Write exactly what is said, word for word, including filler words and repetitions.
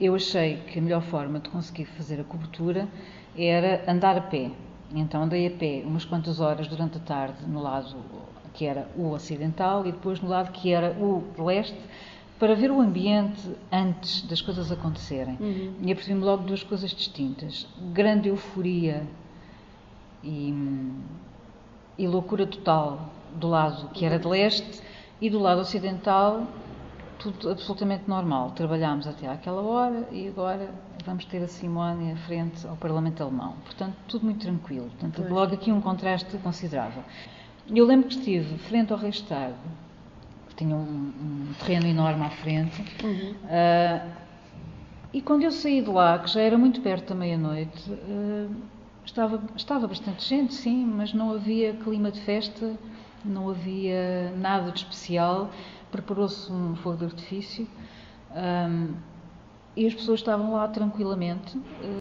eu achei que a melhor forma de conseguir fazer a cobertura era andar a pé. Então andei a pé umas quantas horas durante a tarde no lado que era o ocidental e depois no lado que era o leste, para ver o ambiente antes das coisas acontecerem. Uhum. E apercebi-me logo de duas coisas distintas. Grande euforia e, e loucura total do lado que era de leste e do lado ocidental, tudo absolutamente normal. Trabalhámos até àquela hora e agora vamos ter a Simone à frente ao Parlamento Alemão. Portanto, tudo muito tranquilo. Portanto, logo aqui um contraste considerável. Eu lembro que estive frente ao Reichstag, que tinha um, um terreno enorme à frente, uhum. uh, e quando eu saí de lá, que já era muito perto da meia-noite, uh, estava, estava bastante gente, sim, mas não havia clima de festa, não havia nada de especial. Preparou-se um fogo de artifício um, e as pessoas estavam lá tranquilamente.